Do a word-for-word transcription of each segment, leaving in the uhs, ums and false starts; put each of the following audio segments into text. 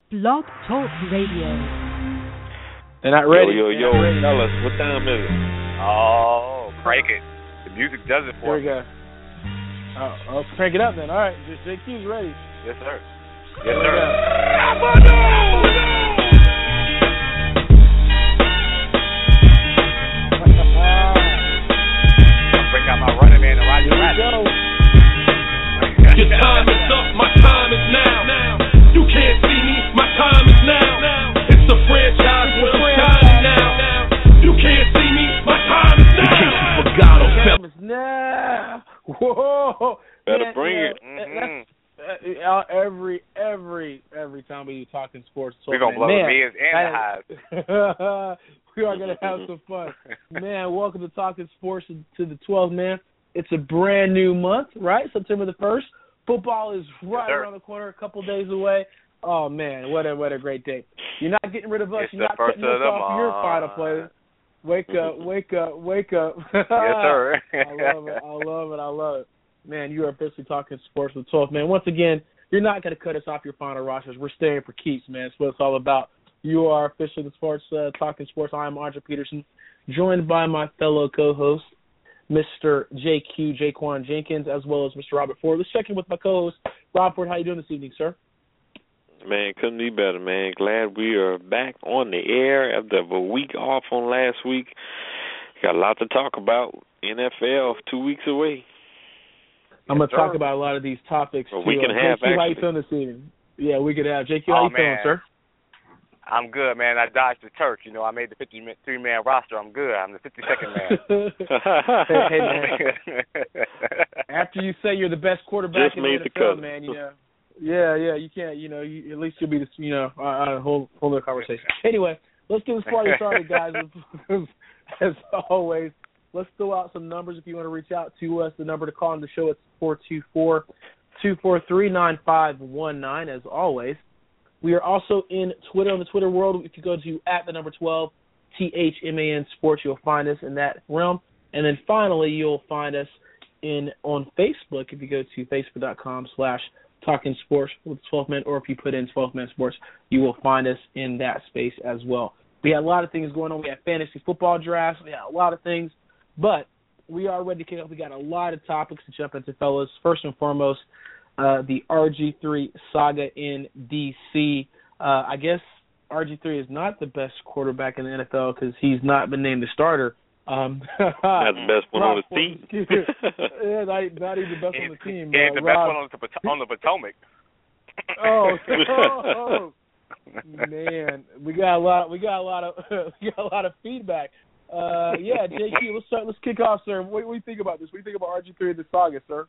Blog Talk Radio. They're not ready. Yo, yo, yo, ready. Fellas, what time is it? Oh, crank it. The music does it for me. Here we go. Uh, I'll crank it up then. All right, J Q's ready. Yes, sir. Yes, sir. Bring out my running man and ride your Here we go. Your time is up, my time is now. You can't see me, my time is now. It's the franchise where I'm shining now. You can't see me, my time is now. In case you forgot, my time is now. Whoa. Better Man, bring yeah, it. Mm-hmm. Uh, every, every, every time we do talking sports, so we're going to blow man, the millions and the highs. We are going to have some fun. Man, welcome to Talking Sports to the twelfth, man. It's a brand new month, right? September the first. Football is right yes, around the corner, a couple days away. Oh, man, what a what a great day. You're not getting rid of us. It's You're not cutting us off your final play. Wake up, wake up, wake up. Yes, sir. I love it, I love it, I love it. Man, you are officially Talking Sports with twelve. Man, once again, you're not going to cut us off your final rosters. We're staying for keeps, man. That's what it's all about. You are officially the sports, uh, Talking Sports. I am Andre Peterson, joined by my fellow co-host, Mister J Q, Jaquan Jenkins, as well as Mister Robert Ford. Let's check in with my co-host, Rob Ford. How you doing this evening, sir? Man, couldn't be better, man. Glad we are back on the air after a week off on last week. Got a lot to talk about. N F L two weeks away. I'm going to talk about a lot of these topics, well, too. We can uh, have, J Q, actually. how you feeling this evening? Yeah, we could have. J Q, how oh, you feeling, man. sir? I'm good, man. I dodged the Turk. You know, I made the fifty-three man roster. I'm good. I'm the fifty-second man. hey, hey, man. After you say you're the best quarterback Just in made the N F L, the man, you know. Yeah, yeah, you can't, you know, you, at least you'll be, the, you know, on a whole, whole other conversation. Anyway, let's get this party started, guys. As always, let's throw out some numbers if you want to reach out to us. The number to call on the show is four two four, two four three, nine five one nine, as always. We are also in Twitter, on the Twitter world. If you go to at the number twelve, T H M A N Sports, you'll find us in that realm. And then finally, you'll find us in on Facebook. If you go to facebook.com slash Talking Sports with twelve men, or if you put in twelve men Sports, you will find us in that space as well. We had a lot of things going on. We had fantasy football drafts. We had a lot of things. But we are ready to kick off. We got a lot of topics to jump into, fellas. First and foremost, Uh, the R G three saga in D C. Uh, I guess R G three is not the best quarterback in the N F L because he's not been named the starter. Um, not the best one on the team. yeah, not, not even the best on the team. Yeah, uh, the Rob, best one on the, on the Potomac. oh, oh, man, we got a lot. We got a lot of. we got a lot of feedback. Uh, yeah, J Q, let's start. Let's kick off, sir. What, what do you think about this? What do you think about R G three and the saga, sir?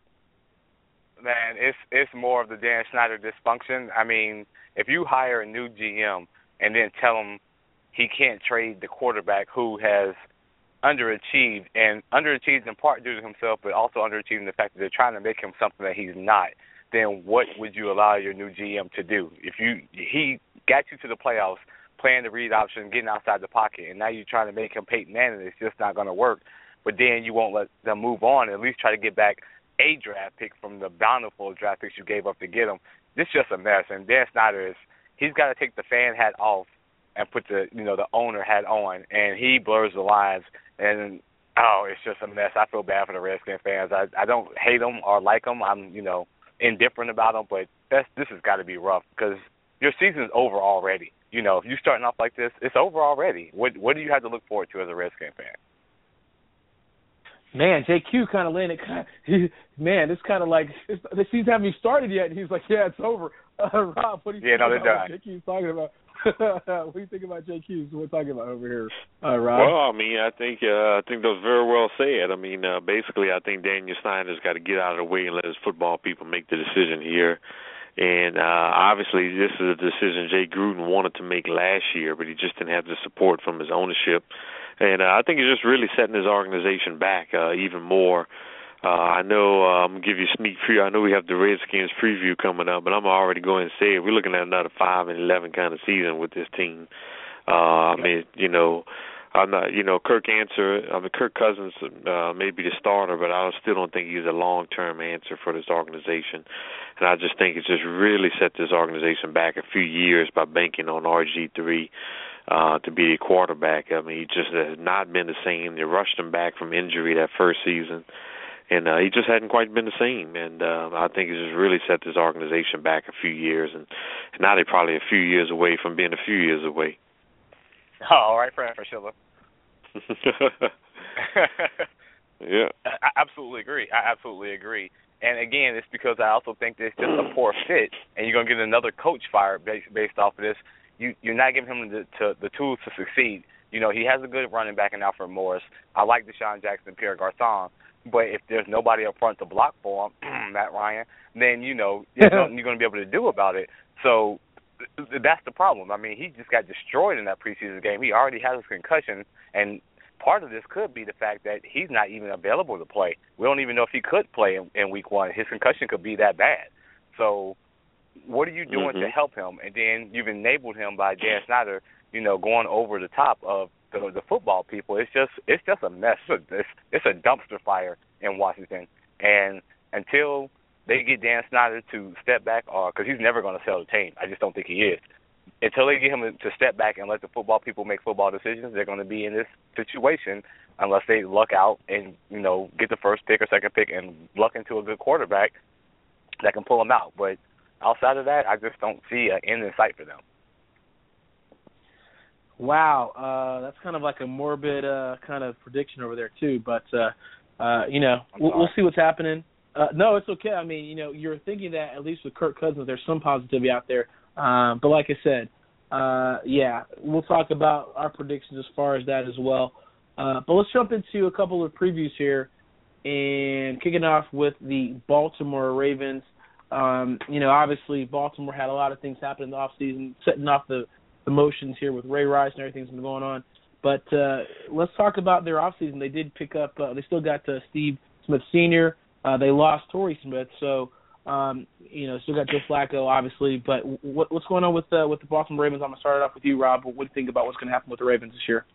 Man, it's it's more of the Dan Snyder dysfunction. I mean, if you hire a new G M and then tell him he can't trade the quarterback who has underachieved, and underachieved in part due to himself, but also underachieved in the fact that they're trying to make him something that he's not, then what would you allow your new G M to do? If you he got you to the playoffs, playing the read option, getting outside the pocket, and now you're trying to make him Peyton Manning, it's just not going to work. But then you won't let them move on and at least try to get back a draft pick from the bountiful draft picks you gave up to get him. This is just a mess. And Dan Snyder is he's got to take the fan hat off and put the you know the owner hat on, and he blurs the lines. And oh, it's just a mess. I feel bad for the Redskins fans. I I don't hate them or like them. I'm you know indifferent about them, but that's this has got to be rough because your season's over already. You know, if you're starting off like this, it's over already. What what do you have to look forward to as a Redskins fan? Man, J Q kind of laying it. He, man, it's kind of like it's, the season hasn't even started yet, and he's like, "Yeah, it's over." Uh, Rob, what do you yeah, think no, about they're what J Q's talking about? What do you think about J Q's? What we're talking about over here, uh, Rob? Well, I mean, I think uh, I think that was very well said. I mean, uh, basically, I think Daniel Snyder's got to get out of the way and let his football people make the decision here. And uh, obviously, this is a decision Jay Gruden wanted to make last year, but he just didn't have the support from his ownership. And uh, I think he's just really setting his organization back uh, even more. Uh, I know uh, I'm going to give you a sneak preview. I know we have the Redskins preview coming up, but I'm already going to say it. We're looking at another five and eleven kind of season with this team. Uh, I mean, you know, I'm not, you know, Kirk answer. I mean, Kirk Cousins uh, may be the starter, but I still don't think he's a long-term answer for this organization. And I just think it's just really set this organization back a few years by banking on R G three uh, to be the quarterback. I mean, he just has not been the same. They rushed him back from injury that first season. And uh, he just hadn't quite been the same. And uh, I think it's just really set this organization back a few years. And, and now they're probably a few years away from being a few years away. Oh, all right, Fran Fraschilla. Yeah. I absolutely agree. I absolutely agree. And, again, it's because I also think that it's just a poor fit, and you're going to get another coach fired based, based off of this. You, you're not giving him the, to, the tools to succeed. You know, he has a good running back in Alfred Morris. I like Deshaun Jackson and Pierre Garçon. But if there's nobody up front to block for him, Matt Ryan, then, you know, there's nothing you're going to be able to do about it. So that's the problem. I mean, he just got destroyed in that preseason game. He already has a concussion, and part of this could be the fact that he's not even available to play. We don't even know if he could play in, in week one. His concussion could be that bad. So what are you doing mm-hmm. to help him? And then you've enabled him by Dan Snyder, you know, going over the top of the, the football people. It's just it's just a mess. It's a, it's, it's a dumpster fire in Washington. And until they get Dan Snyder to step back, or because he's never going to sell the team, I just don't think he is. Until they get him to step back and let the football people make football decisions, they're going to be in this situation unless they luck out and, you know, get the first pick or second pick and luck into a good quarterback that can pull them out. But outside of that, I just don't see an end in sight for them. Wow, uh, that's kind of like a morbid uh, kind of prediction over there too. But uh, uh, you know, we'll, we'll see what's happening. Uh, no, it's okay. I mean, you know, you're thinking that at least with Kirk Cousins, there's some positivity out there. Um, but like I said, uh, yeah, we'll talk about our predictions as far as that as well. Uh, but let's jump into a couple of previews here, and kicking off with the Baltimore Ravens. Um, you know, obviously Baltimore had a lot of things happen in the offseason, setting off the emotions here with Ray Rice and everything's been going on. But uh, let's talk about their offseason. They did pick up, uh, they still got uh, Steve Smith Senior Uh, they lost Torrey Smith, so, um, you know, still got Joe Flacco, obviously. But what, what's going on with uh, with the Baltimore Ravens? I'm going to start it off with you, Rob. What do you think about what's going to happen with the Ravens this year?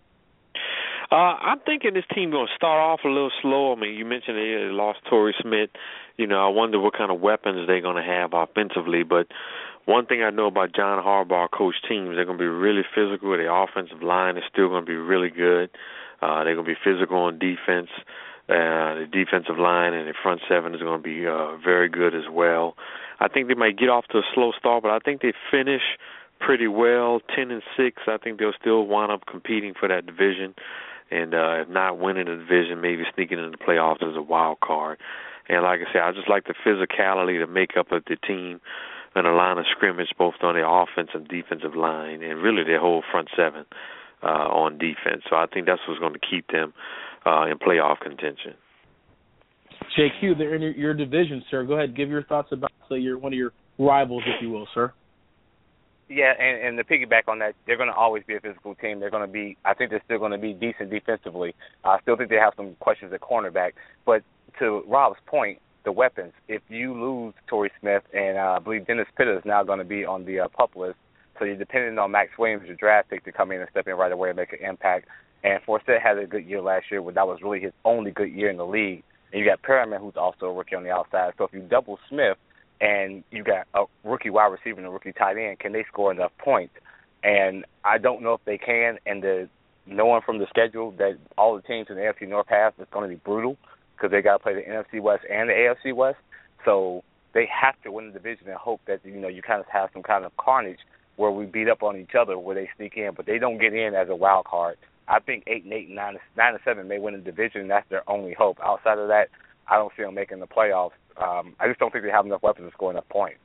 Uh, I'm thinking this team going to start off a little slow. I mean, you mentioned they lost Torrey Smith. You know, I wonder what kind of weapons they're going to have offensively. But one thing I know about John Harbaugh coach teams, they're going to be really physical. Their offensive line is still going to be really good. Uh, they're going to be physical on defense. Uh, the defensive line and the front seven is going to be uh, very good as well. I think they might get off to a slow start, but I think they finish pretty well, ten and six. I think they'll still wind up competing for that division. And uh, if not winning the division, maybe sneaking into the playoffs as a wild card. And like I said, I just like the physicality, the makeup of the team, and the line of scrimmage, both on their offensive and defensive line, and really their whole front seven uh, on defense. So I think that's what's going to keep them uh, in playoff contention. J Q, they're in your, your division, sir. Go ahead, give your thoughts about so you're one of your rivals, if you will, sir. Yeah, and, and to piggyback on that, they're going to always be a physical team. They're going to be, I think they're still going to be decent defensively. I still think they have some questions at cornerback. But to Rob's point, the weapons, if you lose Torrey Smith, and uh, I believe Dennis Pitta is now going to be on the uh, PUP list, so you're depending on Max Williams, your draft pick, to come in and step in right away and make an impact. And Forsett had a good year last year, but that was really his only good year in the league. And you got Perriman, who's also a rookie on the outside. So if you double Smith, and you got a rookie wide receiver and a rookie tight end, can they score enough points? And I don't know if they can, and the knowing from the schedule that all the teams in the A F C North have, it's going to be brutal because they got to play the N F C West and the A F C West. So they have to win the division and hope that, you know, you kind of have some kind of carnage where we beat up on each other where they sneak in, but they don't get in as a wild card. I think eight and eight and nine, nine and seven may win the division, and that's their only hope. Outside of that, I don't see them making the playoffs. Um, I just don't think they have enough weapons to score enough points.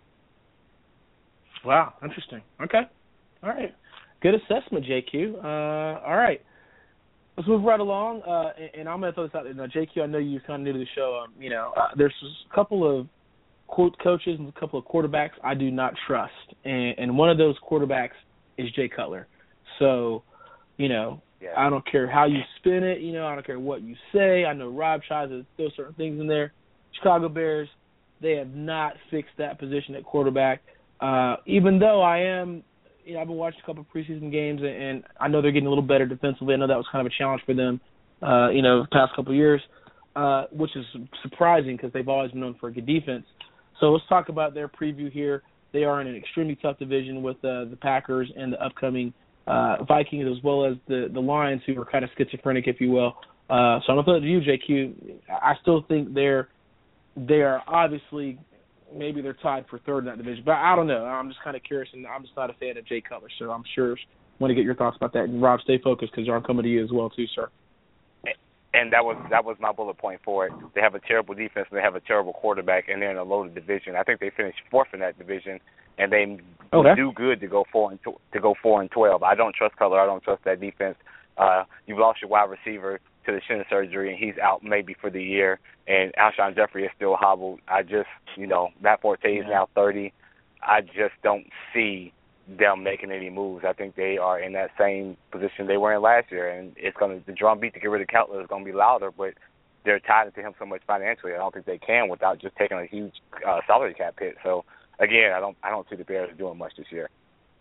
Wow, interesting. Okay. All right. Good assessment, J Q. Uh, all right. Let's move right along, uh, and, and I'm going to throw this out there. Now, J Q, I know you're kind of new to the show. Um, you know, uh, there's a couple of quote coaches and a couple of quarterbacks I do not trust, and, and one of those quarterbacks is Jay Cutler. So, you know, yeah. I don't care how you spin it. You know, I don't care what you say. I know Rob tries to throw certain things in there. Chicago Bears, they have not fixed that position at quarterback. Uh, even though I am, you know, I've been watching a couple of preseason games, and, and I know they're getting a little better defensively. I know that was kind of a challenge for them, uh, you know, the past couple of years, uh, which is surprising because they've always been known for a good defense. So let's talk about their preview here. They are in an extremely tough division with uh, the Packers and the upcoming uh, Vikings, as well as the, the Lions, who are kind of schizophrenic, if you will. Uh, so I'm going to throw it to you, J Q. I still think they're they are obviously maybe they're tied for third in that division, but I don't know. I'm just kind of curious, and I'm just not a fan of Jay Cutler, so I'm sure I want to get your thoughts about that. And Rob, stay focused because I'm coming to you as well too, sir. And that was that was my bullet point for it. They have a terrible defense, and they have a terrible quarterback, and they're in a loaded division. I think they finished fourth in that division, and they okay. do good to go four and tw- to go four and twelve. I don't trust Cutler. I don't trust that defense. Uh, you've lost your wide receiver to the shin surgery, and he's out maybe for the year. And Alshon Jeffrey is still hobbled. I just, you know, Matt Forte is yeah. now thirty. I just don't see them making any moves. I think they are in that same position they were in last year, and it's going to the drum beat to get rid of Cutler is going to be louder, but they're tied into him so much financially. I don't think they can without just taking a huge uh, salary cap hit. So again, I don't I don't see the Bears doing much this year.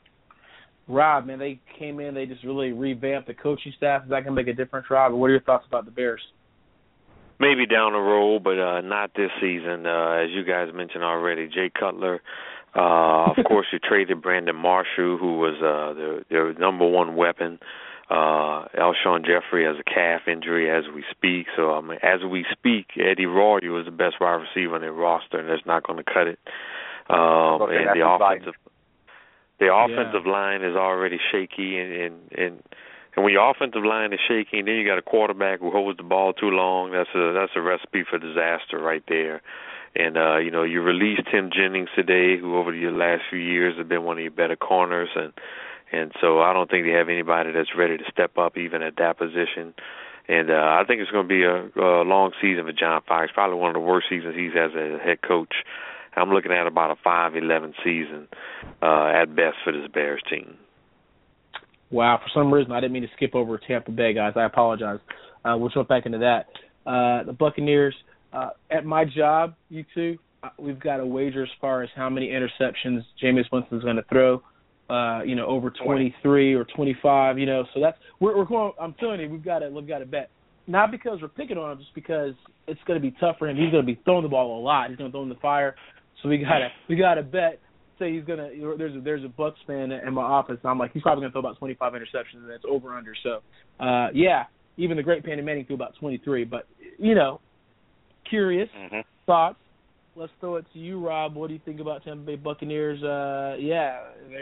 Rob, man, they came in, they just really revamped the coaching staff. Is that going to make a difference, Rob? What are your thoughts about the Bears? Maybe down the road, but uh, not this season. Uh, as you guys mentioned already, Jay Cutler. Uh, of course, you traded Brandon Marshall, who was uh, their, their number one weapon. Uh, Alshon Jeffrey has a calf injury as we speak. So, I mean, as we speak, Eddie Royer is the best wide receiver on their roster, and that's not going to cut it. Um, okay, and the offensive, the offensive yeah. line is already shaky, and, and and and when your offensive line is shaky, and then you got a quarterback who holds the ball too long, that's a that's a recipe for disaster right there. And, uh, you know, you released Tim Jennings today, who over the last few years has been one of your better corners. And, and so I don't think they have anybody that's ready to step up even at that position. And uh, I think it's going to be a, a long season for John Fox, probably one of the worst seasons he's as a head coach. I'm looking at about a five eleven season uh, at best for this Bears team. Wow, for some reason I didn't mean to skip over Tampa Bay, guys. I apologize. Uh, we'll jump back into that. Uh, the Buccaneers. Uh, at my job, you two, uh, we've got a wager as far as how many interceptions Jameis Winston's going to throw. Uh, you know, over twenty-three or twenty-five. You know, so that's we're, we're going. I'm telling you, we've got to we've got to bet. Not because we're picking on him, just because it's going to be tough for him. He's going to be throwing the ball a lot. He's going to throw in the fire. So we got to we got to bet. Say he's going to. There's a, there's a Bucs fan in my office. And I'm like, he's probably going to throw about twenty-five interceptions, and that's over under. So, uh, yeah, even the great Peyton Manning threw about twenty-three. But you know. Curious mm-hmm. thoughts. Let's throw it to you, Rob. What do you think about Tampa Bay Buccaneers? Uh, yeah,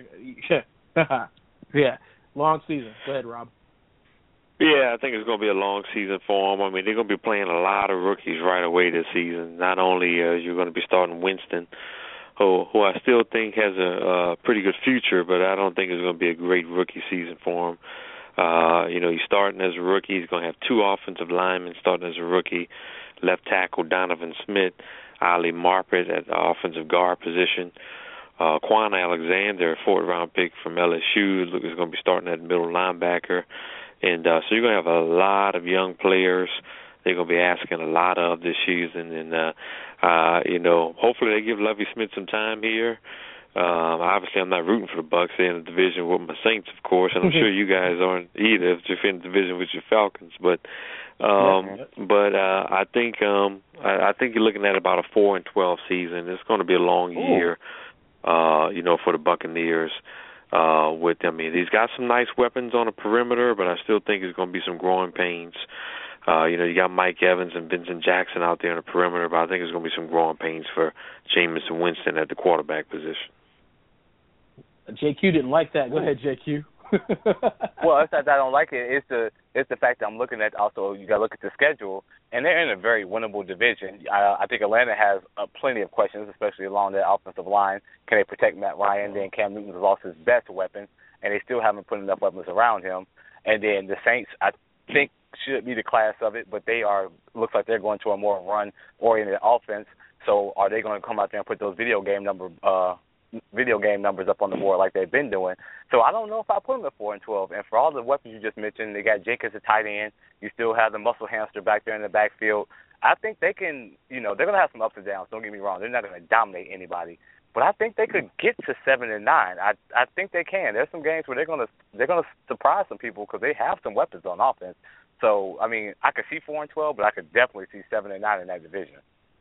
yeah, long season. Go ahead, Rob. Yeah, I think it's going to be a long season for them. I mean, they're going to be playing a lot of rookies right away this season. Not only uh, you're going to be starting Winston, who, who I still think has a, a pretty good future, but I don't think it's going to be a great rookie season for him. Uh, you know, he's starting as a rookie. He's going to have two offensive linemen starting as a rookie. Left tackle Donovan Smith, Ali Marpet at the offensive guard position. Uh, Quan Alexander, a fourth-round pick from L S U, is going to be starting at middle linebacker. And uh, so you're going to have a lot of young players they're going to be asking a lot of this season. And, uh, uh, you know, hopefully they give Lovie Smith some time here. Um, obviously, I'm not rooting for the Bucs. They're in the division with my Saints, of course, and I'm sure you guys aren't either if you're in the division with your Falcons. But, um, yeah, but uh, I think um, I, I think you're looking at about a four and twelve season. It's going to be a long Ooh. year, uh, you know, for the Buccaneers. Uh, with I mean, he's got some nice weapons on the perimeter, but I still think there's going to be some growing pains. Uh, you know, you got Mike Evans and Vincent Jackson out there on the perimeter, but I think there's going to be some growing pains for Jameis and Winston at the quarterback position. J Q didn't like that. Go ahead, J Q. Well, it's not that I don't like it. It's the it's the fact that I'm looking at also you got to look at the schedule, and they're in a very winnable division. I, I think Atlanta has uh, plenty of questions, especially along that offensive line. Can they protect Matt Ryan? Then Cam Newton has lost his best weapon, and they still haven't put enough weapons around him. And then the Saints, I think, should be the class of it, but they are looks like they're going to a more run-oriented offense. So are they going to come out there and put those video game number uh, video game numbers up on the board like they've been doing? So I don't know if I put them at four and twelve. And for all the weapons you just mentioned, they got Jenkins at tight end. You still have the muscle hamster back there in the backfield. I think they can, you know, they're going to have some ups and downs. Don't get me wrong. They're not going to dominate anybody. but I think they could get to seven and nine. I I think they can. There's some games where they're gonna they're gonna surprise some people because they have some weapons on offense. So I mean, I could see four and twelve, but I could definitely see seven and nine in that division.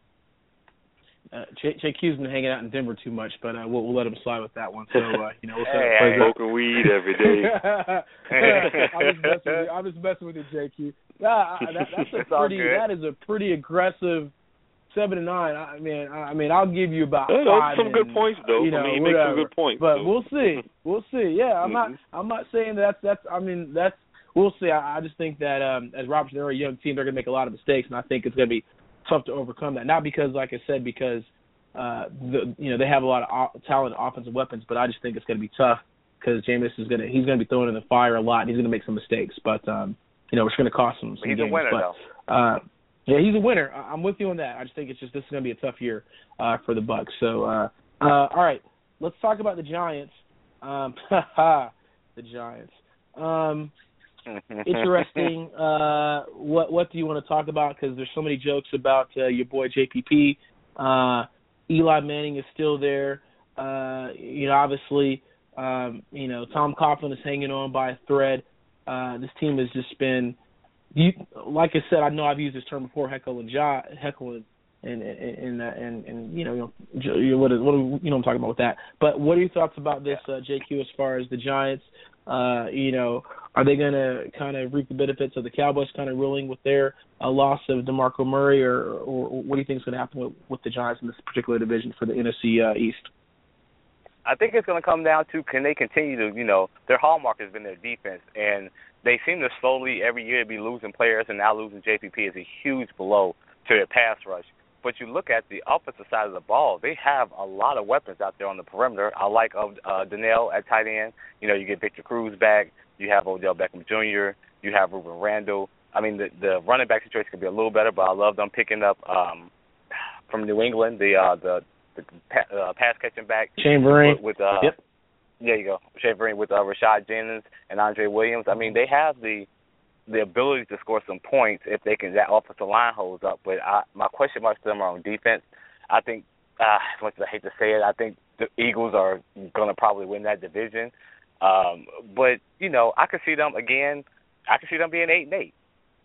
Uh, J- JQ's been hanging out in Denver too much, but uh, we'll, we'll let him slide with that one. So uh, you know, we'll hey, hey, smoking weed every day. I'm just messing with you. I'm just messing with you, J Q. Nah, I, that, that's a pretty. That is a pretty aggressive seven and nine. I mean, I mean, I'll give you about Those five. some and, good points, though. You know, I mean, you whatever. make some good points. But though. we'll see. We'll see. Yeah, I'm mm-hmm. not. I'm not saying that's that's. I mean, that's. We'll see. I, I just think that um, as Robertson, they're a young team. They're going to make a lot of mistakes, and I think it's going to be tough to overcome that. Not because, like I said, because uh, the you know they have a lot of o- talented offensive weapons, but I just think it's going to be tough because Jameis is going to he's going to be throwing in the fire a lot, and he's going to make some mistakes. But um, you know, it's going to cost him some he's games. a winner, but, though. Uh, yeah, he's a winner. I'm with you on that. I just think it's just this is going to be a tough year uh, for the Bucs. So, uh, uh, all right, let's talk about the Giants. Um, the Giants. Um, interesting. Uh, what what do you want to talk about? Because there's so many jokes about uh, your boy J P P. Uh, Eli Manning is still there. Uh, you know, obviously, um, you know Tom Coughlin is hanging on by a thread. Uh, this team has just been. You, like I said, I know I've used this term before, heckle and jo- heckle and and and, and, and, and you know, you know what, what you know I'm talking about with that. But what are your thoughts about this, uh, J Q, as far as the Giants? Uh, you know, are they going to kind of reap the benefits of the Cowboys kind of ruling with their uh, loss of DeMarco Murray, or, or what do you think is going to happen with, with the Giants in this particular division for the N F C uh, East? I think it's going to come down to can they continue to, you know, their hallmark has been their defense, and they seem to slowly every year be losing players, and now losing J P P is a huge blow to their pass rush. But you look at the offensive side of the ball, they have a lot of weapons out there on the perimeter. I like uh, Donnell at tight end. You know, you get Victor Cruz back. You have Odell Beckham Junior You have Ruben Randle. I mean, the, the running back situation could be a little better, but I love them picking up um, from New England the uh, the, the uh, pass catching back. Shane Vereen. With, with uh, yep. There you go. Shane Vereen with uh, Rashad Jennings and Andre Williams. I mean, they have the the ability to score some points if they can, that offensive line holds up. But I, my question marks to them are on defense. I think, uh, as much as I hate to say it, I think the Eagles are going to probably win that division. Um, but, you know, I could see them, again, I could see them being eight and eight.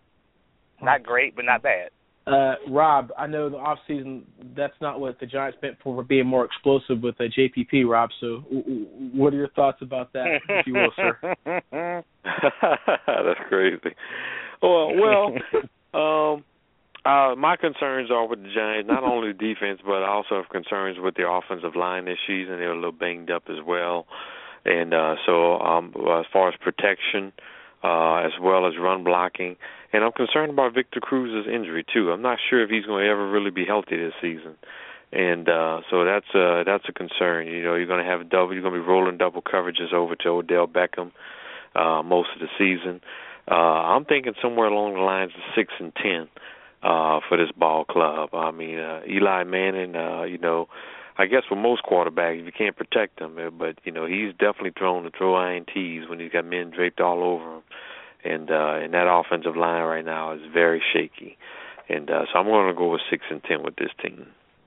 Not great, but not bad. Uh, Rob, I know the off season, that's not what the Giants meant for, for being more explosive with uh, J P P, Rob. So w- w- what are your thoughts about that, if you will, sir? That's crazy. Well, well um, uh, my concerns are with the Giants, not only the defense, but I also have concerns with their offensive line this season. They're a little banged up as well. And uh, so um, as far as protection, uh, as well as run blocking, and I'm concerned about Victor Cruz's injury too. I'm not sure if he's going to ever really be healthy this season, and uh, so that's a that's a concern. You know, you're going to have double, you're going to be rolling double coverages over to Odell Beckham uh, most of the season. Uh, I'm thinking somewhere along the lines of six and ten uh, for this ball club. I mean, uh, Eli Manning, uh, you know. I guess for most quarterbacks, you can't protect him, but, you know, he's definitely thrown to throw I N Ts when he's got men draped all over him. And uh, and that offensive line right now is very shaky. And uh, so I'm going to go with six and ten with this team.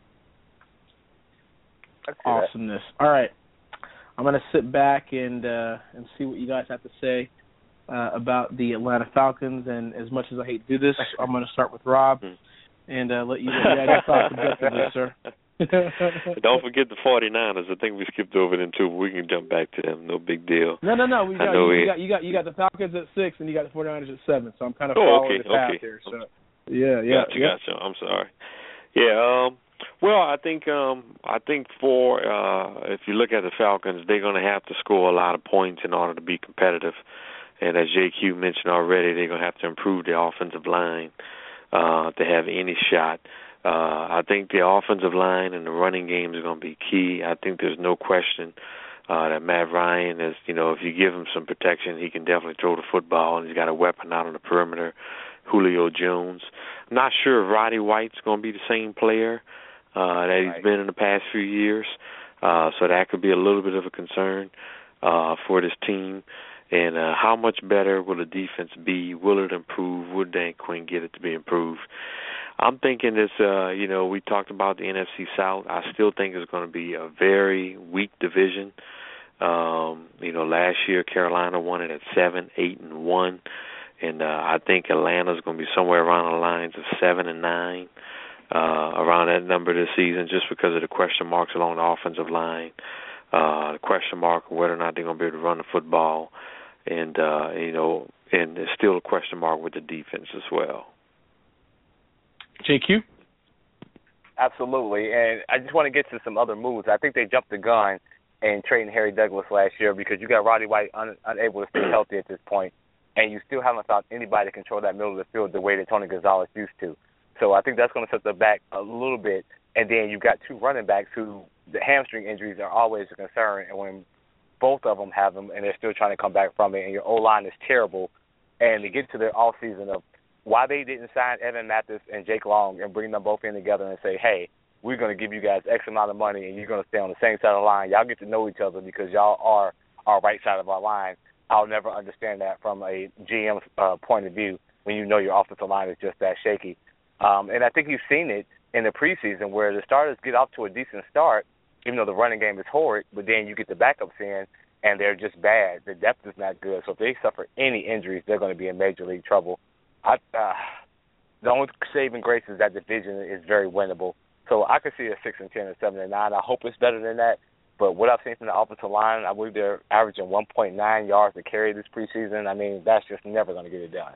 Awesomeness. All right. I'm going to sit back and uh, and see what you guys have to say uh, about the Atlanta Falcons. And as much as I hate to do this, I'm going to start with Rob and uh, let you know your thoughts objectively, sir. Don't forget the forty-niners. I think we skipped over them too, but we can jump back to them. No big deal. No, no, no. We got, you, you, got, you got you got the Falcons at six, and you got the forty-niners at seven. So I'm kind of oh, following okay, the path okay. here. So yeah, yeah, gotcha, yeah. gotcha. I'm sorry. Yeah. Um. Well, I think um I think for uh if you look at the Falcons, they're going to have to score a lot of points in order to be competitive. And as J Q mentioned already, they're going to have to improve their offensive line uh, to have any shot. Uh, I think the offensive line and the running game is going to be key. I think there's no question uh, that Matt Ryan is, you know, if you give him some protection, he can definitely throw the football, and he's got a weapon out on the perimeter, Julio Jones. I'm not sure if Roddy White's going to be the same player uh, that he's right. been in the past few years, uh, so that could be a little bit of a concern uh, for this team. And uh, how much better will the defense be? Will it improve? Will Dan Quinn get it to be improved? I'm thinking this, uh, you know, we talked about the N F C South. I still think it's going to be a very weak division. Um, you know, last year Carolina won it at seven, eight, and one. And uh, I think Atlanta's going to be somewhere around the lines of seven and nine, uh, around that number this season, just because of the question marks along the offensive line, uh, the question mark of whether or not they're going to be able to run the football, and uh, you know, and there's still a question mark with the defense as well. J Q? Absolutely, and I just want to get to some other moves. I think they jumped the gun in trading Harry Douglas last year because you got Roddy White un- unable to stay healthy at this point, and you still haven't found anybody to control that middle of the field the way that Tony Gonzalez used to. So I think that's going to set them back a little bit. And then you've got two running backs who the hamstring injuries are always a concern, and when both of them have them and they're still trying to come back from it, and your O-line is terrible, and to get to their offseason of why they didn't sign Evan Mathis and Jake Long and bring them both in together and say, hey, we're going to give you guys X amount of money and you're going to stay on the same side of the line. Y'all get to know each other because y'all are our right side of our line. I'll never understand that from a G M's uh, point of view when you know your offensive line is just that shaky. Um, and I think you've seen it in the preseason where the starters get off to a decent start, even though the running game is horrid, but then you get the backups in and they're just bad. The depth is not good. So if they suffer any injuries, they're going to be in major league trouble. I, uh, the only saving grace is that division is very winnable. So I could see a six and ten or seven and nine. I hope it's better than that. But what I've seen from the offensive line, I believe they're averaging one point nine yards to carry this preseason. I mean, that's just never going to get it done.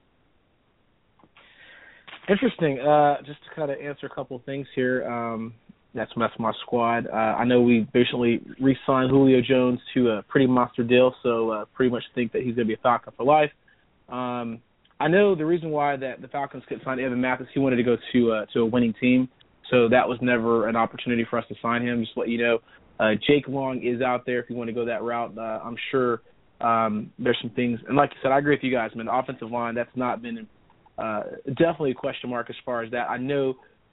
Interesting. Uh, just to kind of answer a couple of things here. Um, that's that's my squad. Uh, I know we basically re-signed Julio Jones to a pretty monster deal, so uh, pretty much think that he's going to be a Falcon for life. Um, I know the reason why that the Falcons could sign Evan Mathis, he wanted to go to uh, to a winning team, so that was never an opportunity for us to sign him. Just to let you know, uh, Jake Long is out there if you want to go that route. Uh, I'm sure um, there's some things, and like you said, I agree with you guys. I mean, the offensive line, that's not been uh, definitely a question mark as far as that. I know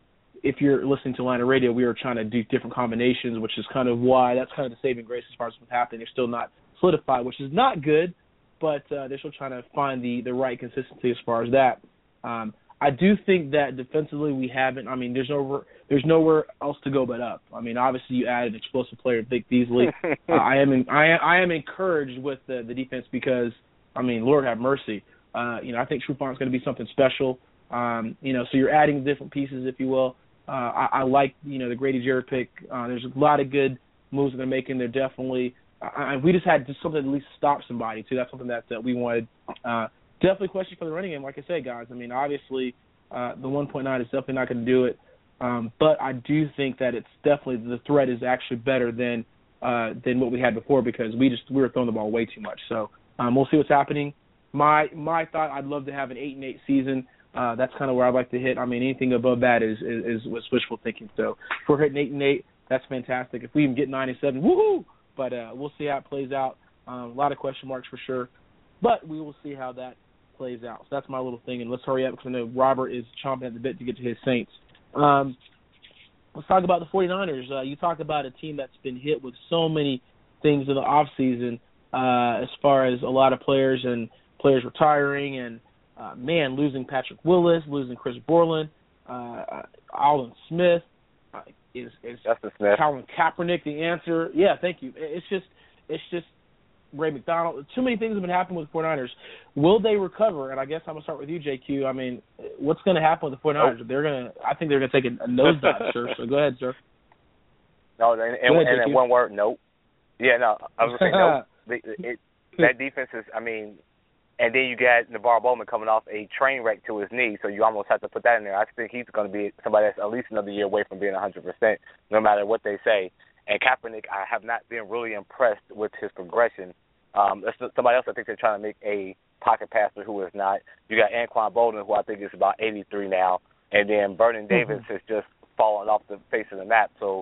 if you're listening to Atlanta Radio, we were trying to do different combinations, which is kind of why that's kind of the saving grace as far as what's happening. They're still not solidified, which is not good. But uh, they're still trying to find the, the right consistency as far as that. Um, I do think that defensively we haven't. I mean, there's nowhere there's nowhere else to go but up. I mean, obviously you add an explosive player, Vic Beasley. uh, I am in, I am I am encouraged with the, the defense because I mean, Lord have mercy. Uh, you know, I think Trufant's going to be something special. Um, you know, so you're adding different pieces, if you will. Uh, I, I like you know the Grady Jarrett pick. Uh, there's a lot of good moves they're making. They're definitely. I, we just had just something to at least stop somebody, too. That's something that, that we wanted. Uh, definitely a question for the running game, like I said, guys. I mean, obviously, uh, the one point nine is definitely not going to do it. Um, but I do think that it's definitely the threat is actually better than uh, than what we had before because we just we were throwing the ball way too much. So um, we'll see what's happening. My my thought, I'd love to have an eight and eight season. Uh, that's kind of where I'd like to hit. I mean, anything above that is is, is wishful thinking. So if we're hitting eight and eight, that's fantastic. If we even get nine and seven, woohoo! But uh, we'll see how it plays out. Um, a lot of question marks for sure. But we will see how that plays out. So that's my little thing. And let's hurry up because I know Robert is chomping at the bit to get to his Saints. Um, let's talk about the 49ers. Uh, you talk about a team that's been hit with so many things in the offseason uh, as far as a lot of players and players retiring and, uh, man, losing Patrick Willis, losing Chris Borland, uh, Alden Smith. Uh, Is, is Colin Kaepernick the answer? Yeah, thank you. It's just it's just Ray McDonald. Too many things have been happening with the 49ers. Will they recover? And I guess I'm going to start with you, J Q. I mean, what's going to happen with the 49ers? Oh. They're going to. I think they're going to take a, a nosedive, sir. So go ahead, sir. No, and, and, ahead, and in one word, nope. Yeah, no, I was going to say nope. It, it, that defense is, I mean, and then you got NaVorro Bowman coming off a train wreck to his knee, so you almost have to put that in there. I think he's going to be somebody that's at least another year away from being one hundred percent, no matter what they say. And Kaepernick, I have not been really impressed with his progression. Um, that's somebody else I think they're trying to make a pocket passer who is not. You got Anquan Bolden, who I think is about eighty-three now, and then Vernon Davis mm-hmm. has just fallen off the face of the map. So,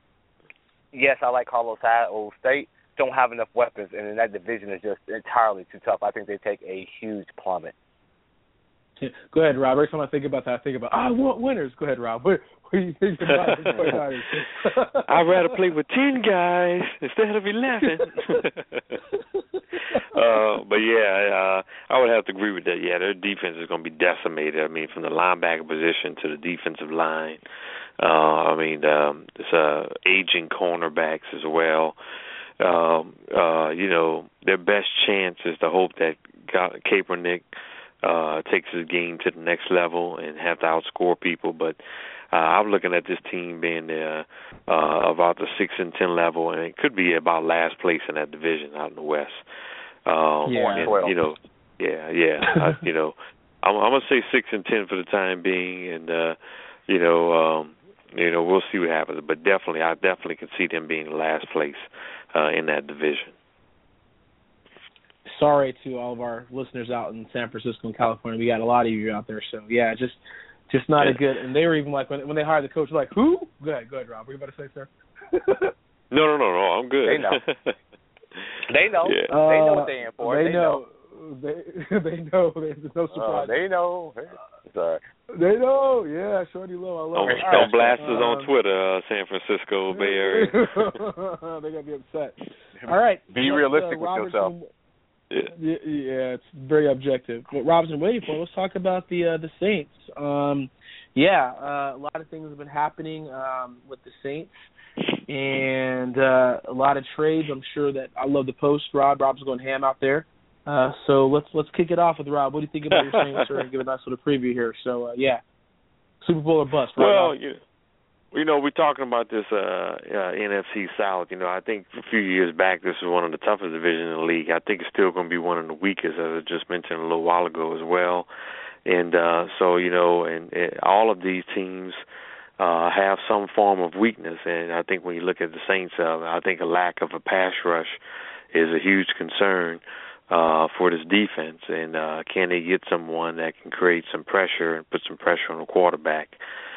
yes, I like Carlos Hyde, Old State. Don't have enough weapons, and then that division is just entirely too tough. I think they take a huge plummet. Yeah. Go ahead, Rob. Every time I think about that, I think about, oh, I want winners. Go ahead, Rob. What, what do you think about this? I'd rather play with ten guys instead of eleven. uh, but, yeah, uh, I would have to agree with that. Yeah, their defense is going to be decimated. I mean, from the linebacker position to the defensive line. Uh, I mean, um, it's uh, aging cornerbacks as well. Um, uh, you know, their best chance is to hope that Kaepernick uh, takes his game to the next level and have to outscore people. But uh, I'm looking at this team being uh, uh, about the six and ten level, and it could be about last place in that division out in the West. Um, yeah, and, you know, yeah, yeah. I, you know, I'm, I'm gonna say six and ten for the time being, and uh, you know, um, you know, we'll see what happens. But definitely, I definitely can see them being last place uh, in that division. Sorry to all of our listeners out in San Francisco and California. We got a lot of you out there, so yeah, just just not yeah. a good. And they were even like when when they hired the coach, like who? Go ahead, go ahead, Rob. What are you about to say, sir? no, no, no, no. I'm good. They know. they know. Yeah. They know Uh, what they're in for. They, they know. know. They they know. There's no surprise. Uh, they know. Sorry. They know. Yeah, Shorty Low. I love don't, it. Don't blast um, us on Twitter, uh, San Francisco Bay Area. They're gonna be upset. All right. Be let's, realistic uh, with Robertson, yourself. Yeah. yeah, yeah, it's very objective. What Rob's been waiting for. Let's talk about the uh, the Saints. Um, yeah, uh, a lot of things have been happening um, with the Saints, and uh, a lot of trades. I'm sure that I love the post. Rob, Rob's going ham out there. Uh, so let's let's kick it off with Rob. What do you think about your Saints? Sir, and give a nice little preview here. So uh, yeah, Super Bowl or bust. Right well, now. you, you know, we're talking about this uh, uh, N F C South. You know, I think a few years back this was one of the toughest divisions in the league. I think it's still going to be one of the weakest, as I just mentioned a little while ago as well. And uh, so, you know, and, and all of these teams uh, have some form of weakness. And I think when you look at the Saints, uh, I think a lack of a pass rush is a huge concern uh, for this defense. And uh, can they get someone that can create some pressure and put some pressure on the quarterback?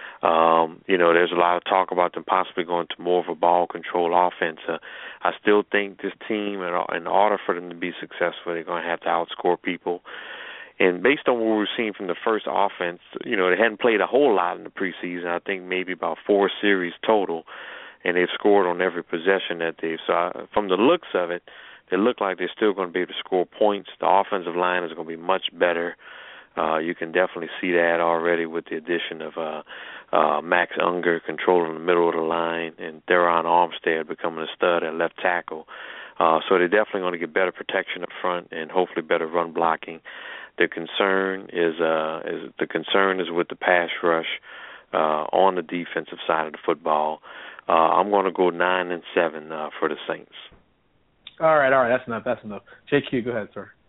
Um, you know, there's a lot of talk about them possibly going to more of a ball control offense. Uh, I still think this team, in order for them to be successful, they're going to have to outscore people. And based on what we've seen from the first offense, you know, they hadn't played a whole lot in the preseason. I think maybe about four series total, and they've scored on every possession that they've. So I, from the looks of it, they look like they're still going to be able to score points. The offensive line is going to be much better. Uh, you can definitely see that already with the addition of uh, uh, Max Unger controlling the middle of the line and Theron Armstead becoming a stud at left tackle. Uh, so they're definitely going to get better protection up front and hopefully better run blocking. The concern is uh, is the concern is with the pass rush uh, on the defensive side of the football. Uh, I'm going to go nine and seven uh, for the Saints. All right, all right, that's enough. That's enough. J Q, go ahead, sir.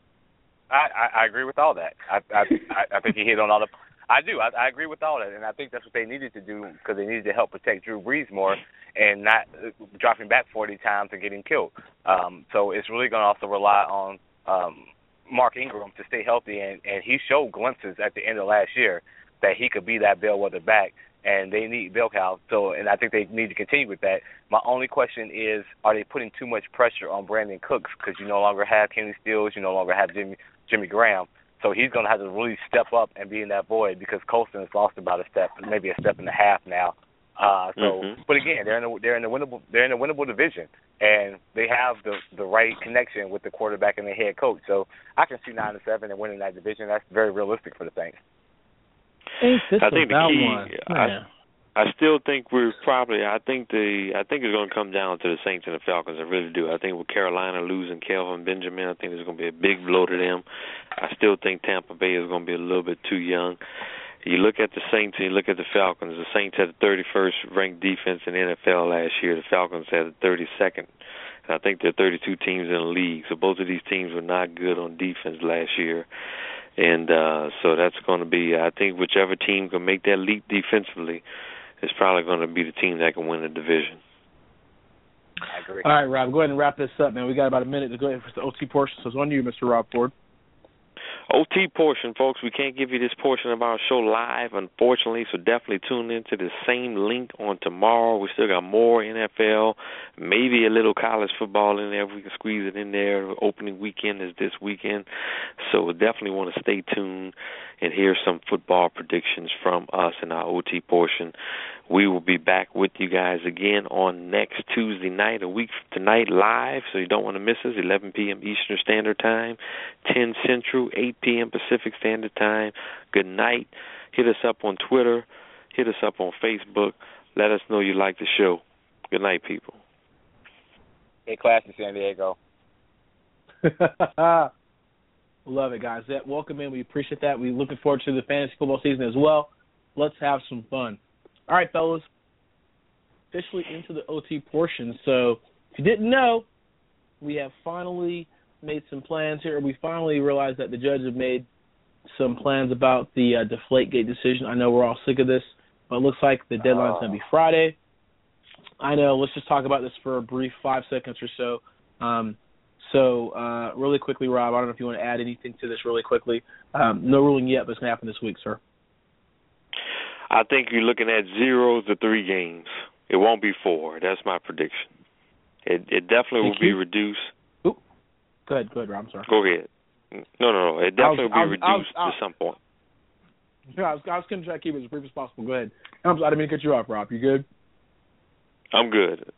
I, I, I agree with all that. I I, I think he hit on all the. I do. I, I agree with all that, and I think that's what they needed to do because they needed to help protect Drew Brees more and not dropping back forty times and getting killed. Um, so it's really going to also rely on um, Mark Ingram to stay healthy, and, and he showed glimpses at the end of last year that he could be that bellwether back, and they need bell cow. So, and I think they need to continue with that. My only question is, are they putting too much pressure on Brandon Cooks because you no longer have Kenny Stills, you no longer have Jimmy Jimmy Graham, so he's going to have to really step up and be in that void because Colston has lost about a step, maybe a step and a half now. Uh, so, mm-hmm. But again, they're in a, they're in a winnable they're in a winnable division, and they have the the right connection with the quarterback and the head coach. So I can see nine to seven and winning that division. That's very realistic for the Saints. Ain't this I think the about key. one? I, I still think we're probably. I think the. I think it's going to come down to the Saints and the Falcons. I really do. I think with Carolina losing Kelvin Benjamin, I think there's going to be a big blow to them. I still think Tampa Bay is going to be a little bit too young. You look at the Saints and you look at the Falcons. The Saints had the thirty-first ranked defense in the N F L last year. The Falcons had the thirty-second. And I think there are thirty-two teams in the league. So both of these teams were not good on defense last year. And uh, so that's going to be, I think, whichever team can make that leap defensively is probably going to be the team that can win the division. I agree. All right, Rob, go ahead and wrap this up, man. We got about a minute to go for the O T portion, so it's on you, Mister Rob Ford. O T portion, folks. We can't give you this portion of our show live, unfortunately, so definitely tune into the same link on tomorrow. We still got more N F L, maybe a little college football in there if we can squeeze it in there. Opening weekend is this weekend, so we definitely want to stay tuned and hear some football predictions from us in our O T portion. We will be back with you guys again on next Tuesday night, a week from tonight, live, so you don't want to miss us, eleven p.m. Eastern Standard Time, ten Central, eight p.m. Pacific Standard Time. Good night. Hit us up on Twitter. Hit us up on Facebook. Let us know you like the show. Good night, people. Hey, class in San Diego. Love it, guys. Welcome in. We appreciate that. We're looking forward to the fantasy football season as well. Let's have some fun. All right, fellas, officially into the O T portion. So if you didn't know, we have finally made some plans here. We finally realized that the judge have made some plans about the uh, Deflategate decision. I know we're all sick of this, but it looks like the deadline's uh. going to be Friday. I know. Let's just talk about this for a brief five seconds or so. Um, so uh, really quickly, Rob, I don't know if you want to add anything to this really quickly. Um, no ruling yet, but it's going to happen this week, sir. I think you're looking at zero to three games. It won't be four. That's my prediction. It it definitely will be reduced. Ooh. Go ahead, go ahead, Rob. I'm sorry. Go ahead. No, no, no. It definitely was, will be was, reduced was, to some point. Yeah, I was, I was going to try to keep it as brief as possible. Go ahead. I'm sorry, I didn't mean to cut you off, Rob. You good? I'm good.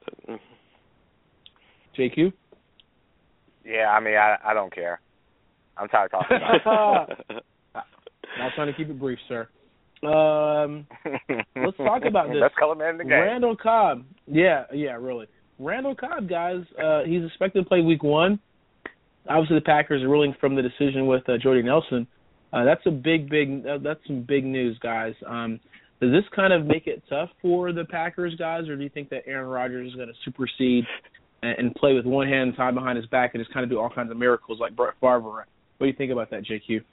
J Q? Yeah, I mean, I I don't care. I'm tired of talking about it. I was trying to keep it brief, sir. Um, let's talk about this. Best color man in the game. Randall Cobb. Yeah, yeah, really. Randall Cobb, guys, uh, he's expected to play week one. Obviously, the Packers are ruling from the decision with uh, Jordy Nelson. Uh, that's a big, big. Uh, that's some big news, guys. Um, does this kind of make it tough for the Packers, guys, or do you think that Aaron Rodgers is going to supersede and, and play with one hand tied behind his back and just kind of do all kinds of miracles like Brett Favre? What do you think about that, J Q?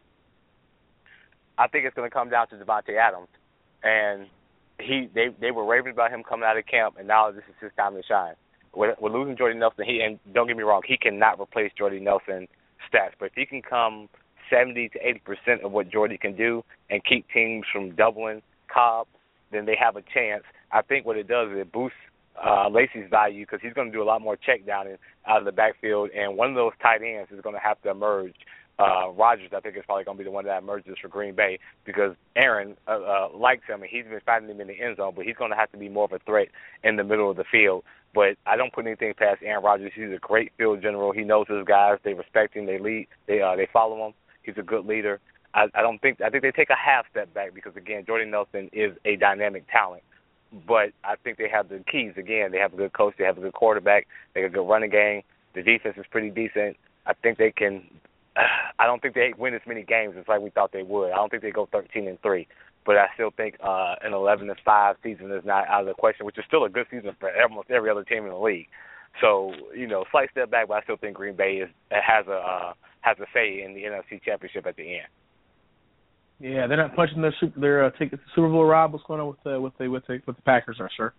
I think it's going to come down to Devontae Adams, and he they they were raving about him coming out of camp, and now this is his time to shine. We're, we're losing Jordy Nelson. He and don't get me wrong, he cannot replace Jordy Nelson's stats, but if he can come seventy to eighty percent of what Jordy can do and keep teams from doubling Cobb, then they have a chance. I think what it does is it boosts uh, Lacy's value because he's going to do a lot more check down and out of the backfield, and one of those tight ends is going to have to emerge. Uh, Rodgers, I think, is probably going to be the one that emerges for Green Bay because Aaron uh, uh, likes him, and he's been finding him in the end zone, but he's going to have to be more of a threat in the middle of the field. But I don't put anything past Aaron Rodgers. He's a great field general. He knows his guys. They respect him. They lead. They uh, they follow him. He's a good leader. I, I don't think I think they take a half step back because again, Jordy Nelson is a dynamic talent. But I think they have the keys. Again, they have a good coach. They have a good quarterback. They have a good running game. The defense is pretty decent. I think they can. I don't think they win as many games as like we thought they would. I don't think they go thirteen and three, but I still think uh, an eleven and five season is not out of the question, which is still a good season for almost every other team in the league. So you know, slight step back, but I still think Green Bay is has a uh, has a say in the N F C Championship at the end. Yeah, they're not punching their super, their uh, ticket to the Super Bowl. Rob, what's going on with the with the with the, with the Packers, are, sir?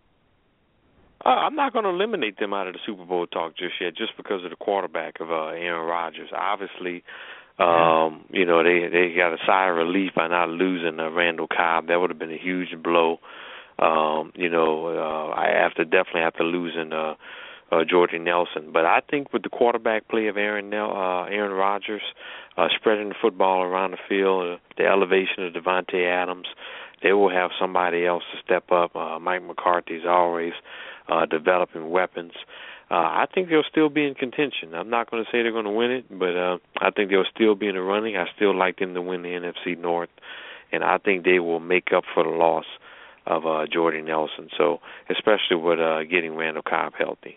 Uh, I'm not going to eliminate them out of the Super Bowl talk just yet, just because of the quarterback of uh, Aaron Rodgers. Obviously, um, you know, they they got a sigh of relief by not losing uh, Randall Cobb. That would have been a huge blow. Um, you know, uh, I have to definitely have to losing uh, uh, Jordy Nelson. But I think with the quarterback play of Aaron Nel- uh, Aaron Rodgers, uh, spreading the football around the field, uh, the elevation of Devontae Adams, they will have somebody else to step up. Uh, Mike McCarthy's always uh, developing weapons. Uh, I think they'll still be in contention. I'm not going to say they're going to win it, but uh, I think they'll still be in the running. I still like them to win the N F C North, and I think they will make up for the loss of uh, Jordy Nelson. So, especially with uh, getting Randall Cobb healthy.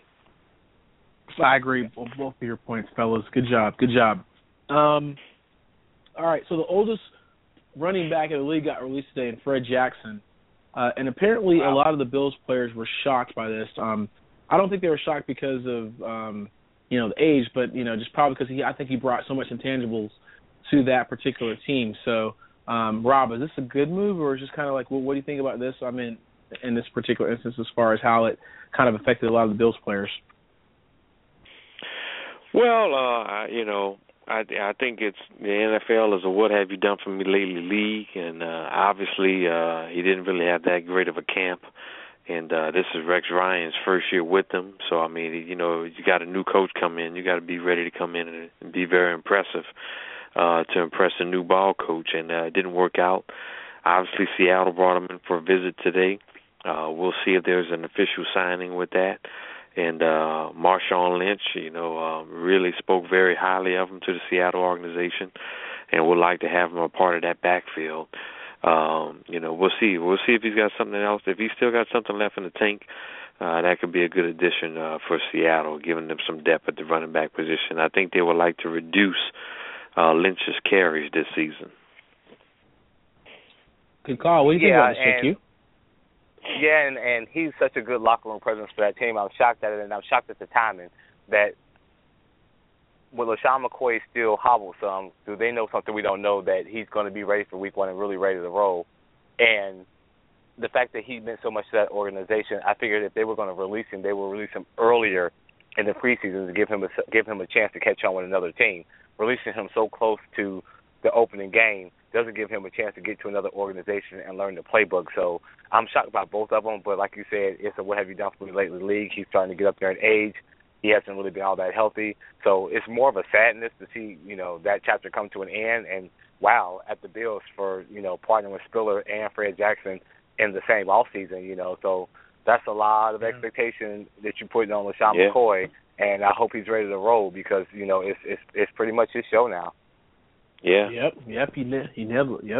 I agree with both of your points, fellas. Good job. Good job. Um, all right, so the oldest running back in the league got released today, and Fred Jackson. Uh, and apparently wow. a lot of the Bills players were shocked by this. Um, I don't think they were shocked because of, um, you know, the age, but, you know, just probably because he, I think he brought so much intangibles to that particular team. So, um, Rob, is this a good move, or is just kind of like, well, what do you think about this? I mean, in this particular instance, as far as how it kind of affected a lot of the Bills players. Well, uh, you know, I I think it's the N F L is a what have you done for me lately league, and uh, obviously uh, he didn't really have that great of a camp, and uh, this is Rex Ryan's first year with them. So I mean, you know, you got a new coach come in, you got to be ready to come in and be very impressive uh, to impress a new ball coach, and uh, it didn't work out. Obviously, Seattle brought him in for a visit today. Uh, we'll see if there's an official signing with that. And uh, Marshawn Lynch, you know, uh, really spoke very highly of him to the Seattle organization, and would like to have him a part of that backfield. Um, you know, we'll see. We'll see if he's got something else. If he's still got something left in the tank, uh, that could be a good addition uh, for Seattle, giving them some depth at the running back position. I think they would like to reduce uh, Lynch's carries this season. Good call. What do you yeah, think about this, Q? Yeah, and, and he's such a good locker room presence for that team. I was shocked at it, and I'm shocked at the timing that will LaShawn McCoy still hobble some? Do they know something we don't know, that he's going to be ready for week one and really ready to roll? And the fact that he's been so much to that organization, I figured if they were going to release him, they would release him earlier in the preseason to give him a, give him a chance to catch on with another team. Releasing him so close to the opening game doesn't give him a chance to get to another organization and learn the playbook. So I'm shocked by both of them, but like you said, it's a what have you done for me lately league. He's starting to get up there in age. He hasn't really been all that healthy. So it's more of a sadness to see, you know, that chapter come to an end. And, wow, at the Bills for, you know, partnering with Spiller and Fred Jackson in the same offseason, you know. So that's a lot of expectation that you're putting on LaShawn yeah. McCoy, and I hope he's ready to roll because, you know, it's it's, it's pretty much his show now. Yeah. Yep. Yep. He ne- he never. Yep.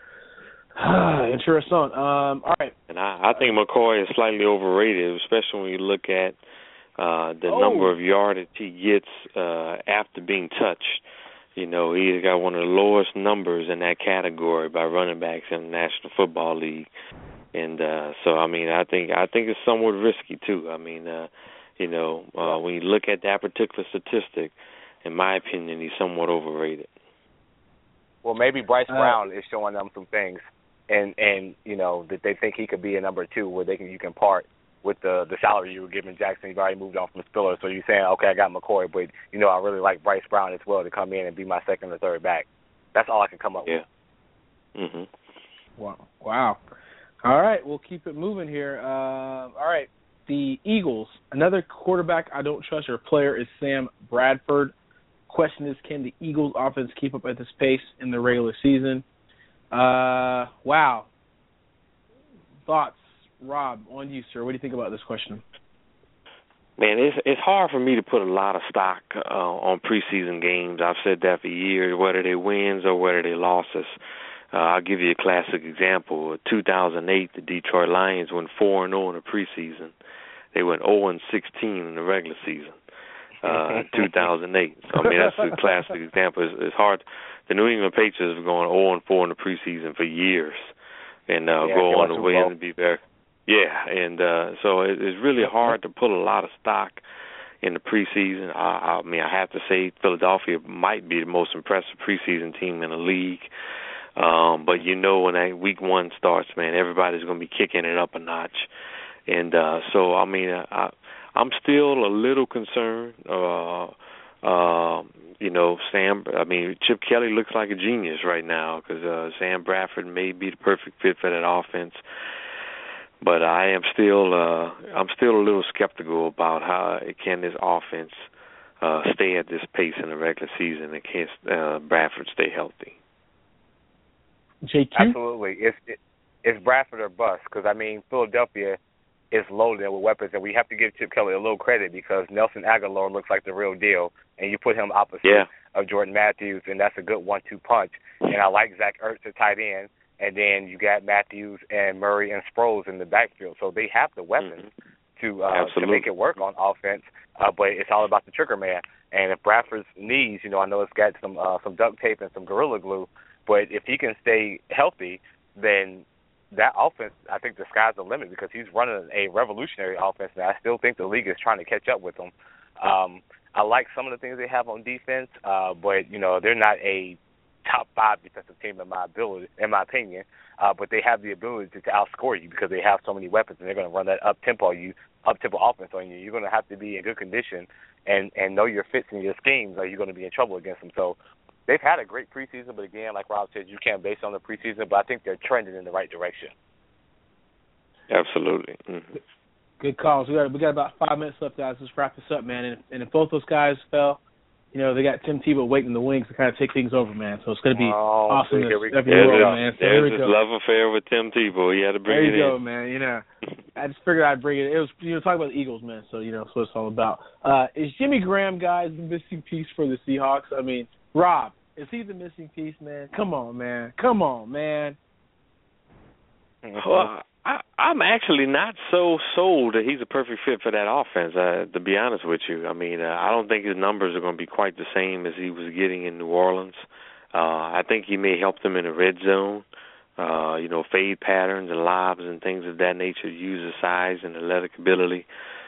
Interesting. Um. All right. And I, I think McCoy is slightly overrated, especially when you look at uh, the oh. number of yardage he gets uh, after being touched. You know, he's got one of the lowest numbers in that category by running backs in the National Football League. And uh, so, I mean, I think I think it's somewhat risky too. I mean, uh, you know, uh, when you look at that particular statistic, in my opinion, he's somewhat overrated. Well, maybe Bryce uh, Brown is showing them some things, and and you know that they think he could be a number two, where they can you can part with the the salary you were giving Jackson. You've already moved on from Spiller, so you're saying, okay, I got McCoy, but you know I really like Bryce Brown as well to come in and be my second or third back. That's all I can come up yeah. with. Mhm. Wow. Wow. All right, we'll keep it moving here. Uh, all right, the Eagles. Another quarterback I don't trust or player is Sam Bradford. Question is, can the Eagles offense keep up at this pace in the regular season? Uh, wow. Thoughts, Rob, on you, sir. What do you think about this question? Man, it's it's hard for me to put a lot of stock uh, on preseason games. I've said that for years, whether they wins or whether they losses. Uh, I'll give you a classic example. In two thousand eight, the Detroit Lions went four and oh in the preseason. They went oh and sixteen in the regular season. Uh, two thousand eight. So, I mean, that's a classic example. It's, it's hard. The New England Patriots have gone oh and four in the preseason for years, and uh, yeah, go on the way and be very, yeah. And uh, so it, it's really hard to put a lot of stock in the preseason. I, I mean, I have to say Philadelphia might be the most impressive preseason team in the league. Um, but you know, when that week one starts, man, everybody's going to be kicking it up a notch. And uh, so, I mean, I. I'm still a little concerned. Uh, uh, you know, Sam. I mean, Chip Kelly looks like a genius right now because uh, Sam Bradford may be the perfect fit for that offense. But I am still, uh, I'm still a little skeptical about how can this offense uh, stay at this pace in the regular season and can uh, Bradford stay healthy. J Q? Absolutely, it's it, it's Bradford or bust because I mean Philadelphia is loaded with weapons, and we have to give Chip Kelly a little credit because Nelson Aguilar looks like the real deal, and you put him opposite yeah. of Jordan Matthews, and that's a good one two punch. And I like Zach Ertz at tight end, and then you got Matthews and Murray and Sproles in the backfield, so they have the weapons mm-hmm. to uh, to make it work on offense. Uh, but it's all about the trigger man. And if Bradford's knees, you know, I know it's got some uh, some duct tape and some Gorilla Glue, but if he can stay healthy, then that offense, I think the sky's the limit because he's running a revolutionary offense, and I still think the league is trying to catch up with him. Um, I like some of the things they have on defense, uh, but you know they're not a top five defensive team in my ability, in my opinion. Uh, but they have the ability to, to outscore you because they have so many weapons, and they're going to run that up tempo you, up tempo offense on you. You're going to have to be in good condition and, and know your fits and your schemes, or you're going to be in trouble against them. So they've had a great preseason, but again, like Rob said, you can't base on the preseason, but I think they're trending in the right direction. Absolutely. Mm-hmm. Good calls. We got we got about five minutes left, guys. Let's wrap this up, man. And, and if both those guys fell, you know, they got Tim Tebow waiting in the wings to kind of take things over, man. So it's going to be oh, awesome every world, man. So there's this love affair with Tim Tebow. He had to bring there it in. There you go, man. You know, I just figured I'd bring it. It was, you know, talking about the Eagles, man. So, you know, that's what it's all about. Uh, is Jimmy Graham, guys, the missing piece for the Seahawks? I mean, Rob, is he the missing piece, man? Come on, man. Come on, man. Well, I, I'm actually not so sold that he's a perfect fit for that offense, uh, to be honest with you. I mean, uh, I don't think his numbers are going to be quite the same as he was getting in New Orleans. Uh, I think he may help them in the red zone, uh, you know, fade patterns and lobs and things of that nature, use his size and athletic ability.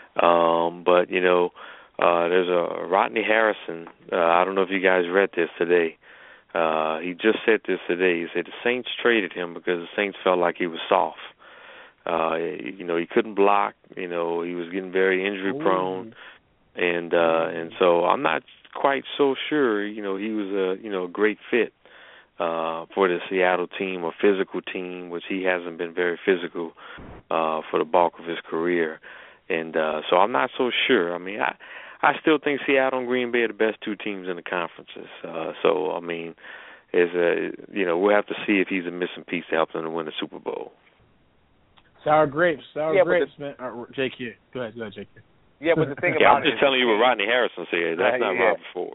Um, but, you know, uh, there's a Rodney Harrison. Uh, I don't know if you guys read this today. Uh, he just said this today. He said the Saints traded him because the Saints felt like he was soft. Uh, you know, he couldn't block. You know, he was getting very injury prone, and uh, and so I'm not quite so sure. You know, he was a you know a great fit uh, for the Seattle team, a physical team, which he hasn't been very physical uh, for the bulk of his career, and uh, so I'm not so sure. I mean, I I still think Seattle and Green Bay are the best two teams in the conferences. Uh, so I mean, is a you know we'll have to see if he's a missing piece to help them to win the Super Bowl. Sour grapes, sour yeah, grapes, the, man. Uh, J Q, go ahead, go ahead, J Q. Yeah, but the thing yeah, about I'm just it telling is, you what Rodney Harrison said. That's uh, not yeah. Rob Ford.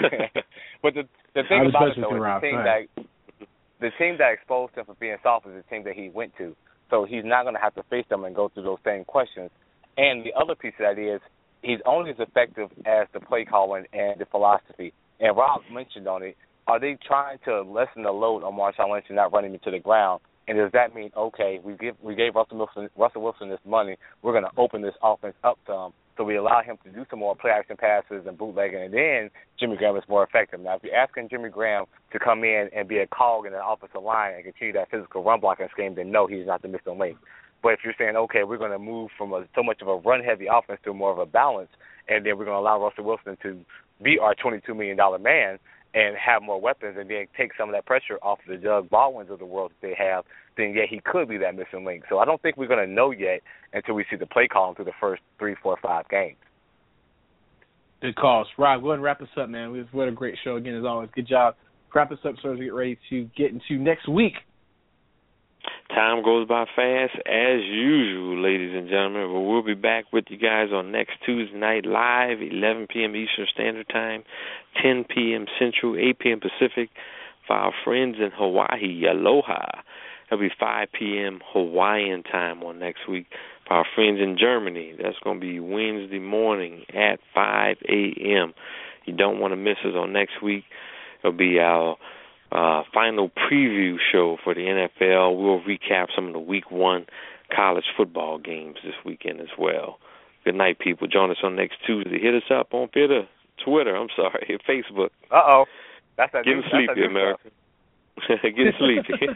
But the the thing about it though is Rob. the team that the team that exposed him for being soft is the team that he went to. So he's not going to have to face them and go through those same questions. And the other piece of that is he's only as effective as the play calling and the philosophy. And Rob mentioned on it. Are they trying to lessen the load on Marshawn Lynch and not running him to the ground? And does that mean, okay, we give we gave Russell Wilson Russell Wilson this money, we're going to open this offense up to him, so we allow him to do some more play action passes and bootlegging, and then Jimmy Graham is more effective. Now, if you're asking Jimmy Graham to come in and be a cog in the offensive line and continue that physical run blocking scheme, then no, he's not the missing link. But if you're saying, okay, we're going to move from a, so much of a run-heavy offense to more of a balance, and then we're going to allow Russell Wilson to be our twenty-two million dollars man and have more weapons and then take some of that pressure off of the Doug Baldwins of the world that they have, then, yeah, he could be that missing link. So I don't think we're going to know yet until we see the play calling through the first three, four, five games. Good calls. Rob, go ahead and wrap us up, man. We've had a great show again, as always. Good job. Wrap us up so as we get ready to get into next week. Time goes by fast, as usual, ladies and gentlemen. But we'll be back with you guys on next Tuesday night live, eleven p.m. Eastern Standard Time, ten p.m. Central, eight p.m. Pacific. For our friends in Hawaii, aloha. It'll be five p.m. Hawaiian time on next week. For our friends in Germany, that's going to be Wednesday morning at five a.m. You don't want to miss us on next week. It'll be our uh, final preview show for the N F L. We'll recap some of the week one college football games this weekend as well. Good night, people. Join us on next Tuesday. Hit us up on Twitter, Twitter, I'm sorry, Facebook. Uh-oh. That's a Getting new, sleepy, that's America. Getting sleepy.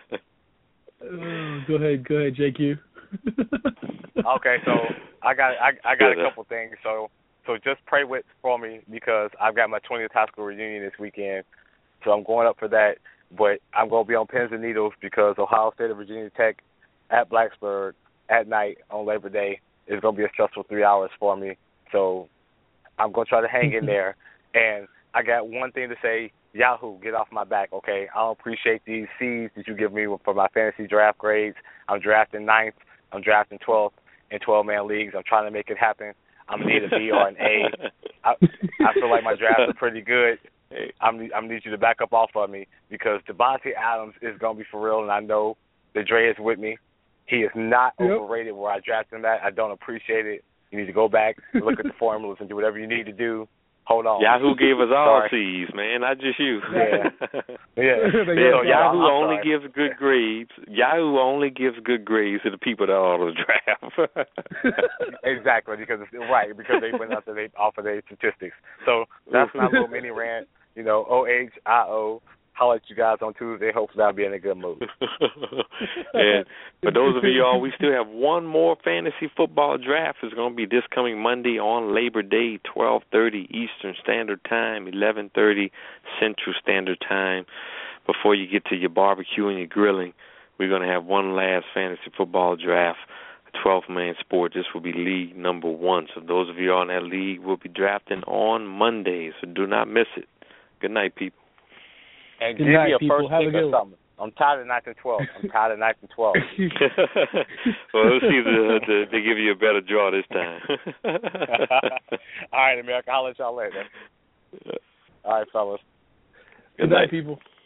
Oh, go ahead, go ahead, J Q. Okay, so I got I, I got Good. a couple things. So so just pray with for me because I've got my twentieth high school reunion this weekend. So I'm going up for that. But I'm going to be on pins and needles because Ohio State and Virginia Tech at Blacksburg at night on Labor Day is going to be a stressful three hours for me. So I'm going to try to hang in there. And I got one thing to say. Yahoo, get off my back, okay? I don't appreciate these C's that you give me for my fantasy draft grades. I'm drafting ninth. I'm drafting twelfth in twelve-man leagues. I'm trying to make it happen. I'm going to need a B or an A. I, I feel like my drafts are pretty good. I'm, I'm going to need you to back up off of me because Devontae Adams is going to be for real, and I know that Dre is with me. He is not yep. overrated where I drafted him at. I don't appreciate it. You need to go back, look at the formulas, and do whatever you need to do. Hold on. Yahoo gave us all C's, man, not just you. Yeah. yeah. yeah. So, Yahoo I'm only sorry. gives good grades. Yahoo only gives good grades to the people that auto draft. Exactly, because it's right, because they went after they off of their statistics. So that's my little mini rant. You know, O H I O holler at you guys on Tuesday. Hopefully I'll be in a good mood. And for those of y'all, we still have one more fantasy football draft. It's going to be this coming Monday on Labor Day, twelve thirty Eastern Standard Time, eleven thirty Central Standard Time. Before you get to your barbecue and your grilling, we're going to have one last fantasy football draft, a twelve-man sport. This will be league number one. So those of you on that league will be drafting on Monday, so do not miss it. Good night, people. And Good give night, me a people. first Have pick a good or something. I'm tired of ninth and twelve. I'm tired of ninth and twelve. Well, let's see if they, they give you a better draw this time. All right, America. I'll let y'all later. All right, fellas. Good night, people.